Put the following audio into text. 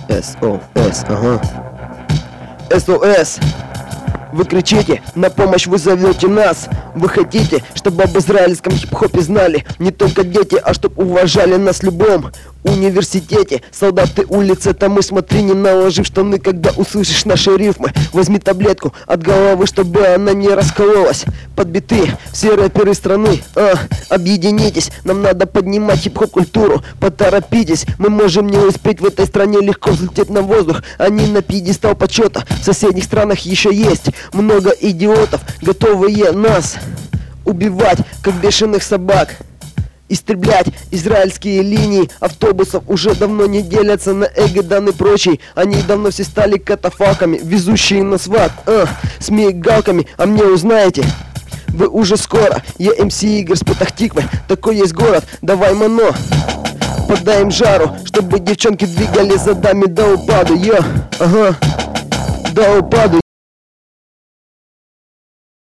СОС, ага. СОС. Вы кричите, на помощь вы зовете нас. Вы хотите, чтобы об израильском хип-хопе знали не только дети, а чтоб уважали нас в любом университете. Солдаты улицы, это мы, смотри, не наложи в штаны, когда услышишь наши рифмы. Возьми таблетку от головы, чтобы она не раскололась. Подбиты все рэперы страны, объединитесь, нам надо поднимать хип-хоп культуру. Поторопитесь, мы можем не успеть в этой стране легко взлететь на воздух, а не на пьедестал почета. В соседних странах еще есть много идиотов, готовые нас убивать, как бешеных собак. Истреблять израильские линии автобусов уже давно не делятся на Эгедан и прочий. Они давно все стали катафалками, везущие на сват, с мигалками, а мне узнаете вы уже скоро. Я МС Игорь с Петахтиквы, такой есть город, давай мано подаем жару, чтобы девчонки двигали задами до упаду, до упаду.